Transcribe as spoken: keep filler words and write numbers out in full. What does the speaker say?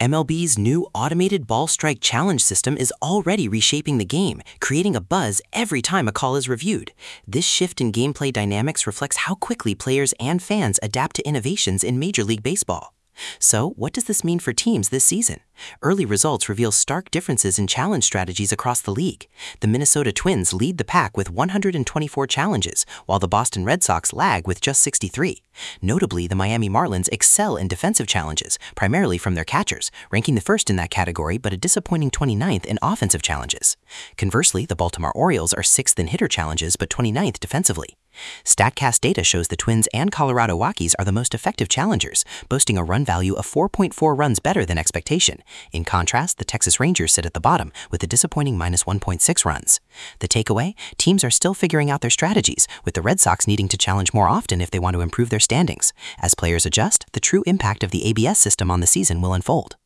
M L B's new automated ball strike challenge system is already reshaping the game, creating a buzz every time a call is reviewed. This shift in gameplay dynamics reflects how quickly players and fans adapt to innovations in Major League Baseball. So, what does this mean for teams this season? Early results reveal stark differences in challenge strategies across the league. The Minnesota Twins lead the pack with one hundred twenty-four challenges, while the Boston Red Sox lag with just sixty-three. Notably, the Miami Marlins excel in defensive challenges, primarily from their catchers, ranking the first in that category but a disappointing twenty-ninth in offensive challenges. Conversely, the Baltimore Orioles are sixth in hitter challenges but twenty-ninth defensively. StatCast data shows the Twins and Colorado Rockies are the most effective challengers, boasting a run value of four point four runs better than expectation. In contrast, the Texas Rangers sit at the bottom with a disappointing minus one point six runs. The takeaway? Teams are still figuring out their strategies, with the Red Sox needing to challenge more often if they want to improve their standings. As players adjust, the true impact of the A B S system on the season will unfold.